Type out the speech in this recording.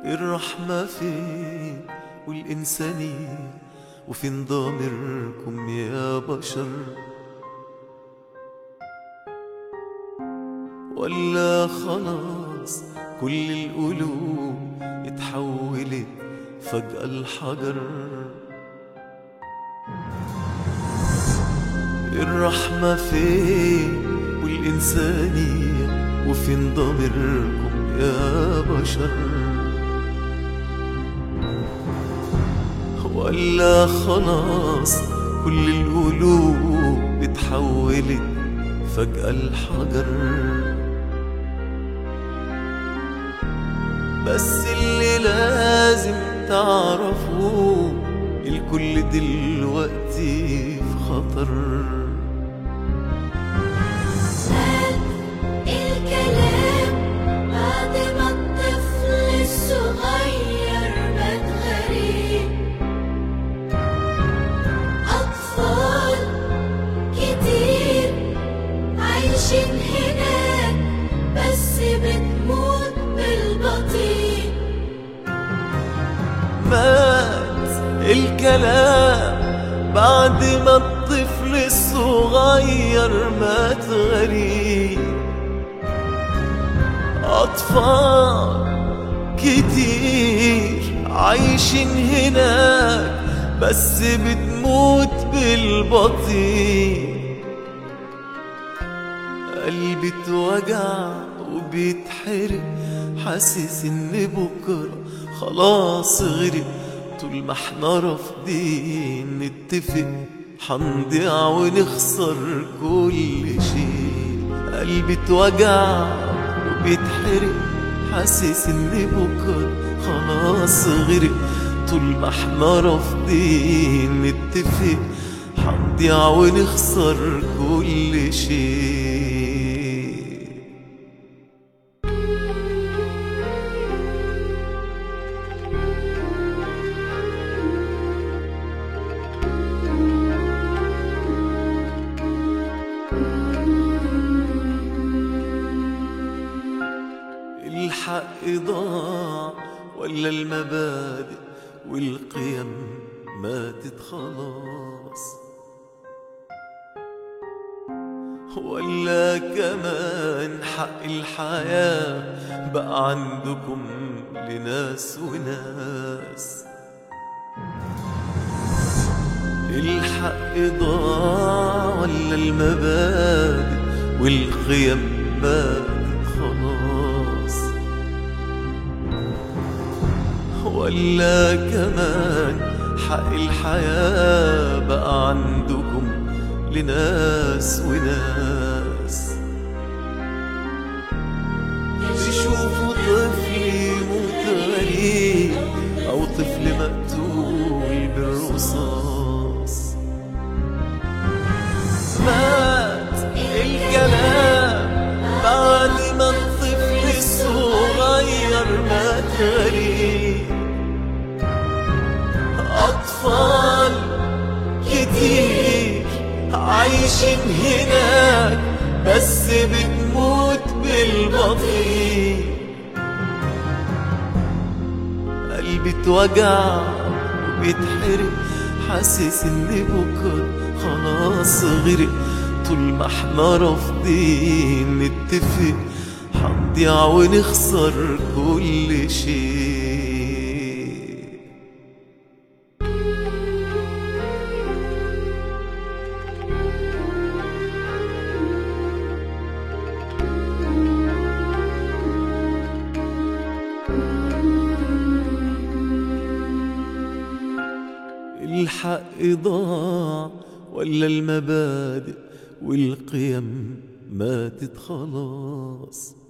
الرحمة فين والإنسانية وفين ضميركم يا بشر؟ ولا خلاص كل القلوب اتحولت فجأة الحجر؟ الرحمة فين والإنسانية وفين ضميركم يا بشر؟ ولا خلاص كل القلوب اتحولت فجأة الحجر؟ بس اللي لازم تعرفوه الكل دلوقتي في خطر. الكلام بعد ما الطفل الصغير مات غريب، أطفال كتير عايشين هناك بس بتموت بالبطيء. مات الكلام بعد ما الطفل الصغير مات غريب، أطفال كتير عايشين هناك بس بتموت بالبطيء. قلبي اتوجع وبيتحرق، حاسس ان بكرة خلاص غرق. طول ما احنا رافضين نتفق حنضيع ونخسر كل شيء. قلبي اتوجع وبيتحرق، حاسس ان بكرة خلاص غرق. طول ما احنا رافضين نتفق حنضيع ونخسر كل شيء. الحق ضاع ولا المبادئ والقيم ماتت خلاص؟ ولا كمان حق الحياة بقى عندكم لناس وناس؟ الحق ضاع ولا المبادئ والقيم ماتت خلاص؟ ولا كمان حق الحياة بقى عندكم لناس وناس؟ تشوفوا طفل يموت غريب أو طفل مقتول بالرصاص. مات الكلام بعد ما الطفل الصغير مات غريب، أطفال كتير عايشين هناك بس بتموت بالبطيء. قلبي اتوجع وبيتحرق، حاسس ان بكرة خلاص غرق. طول ما احنا رافضين نتفق حنضيع ونخسر كل شيء. الحق ضاع ولا المبادئ والقيم ماتت خلاص؟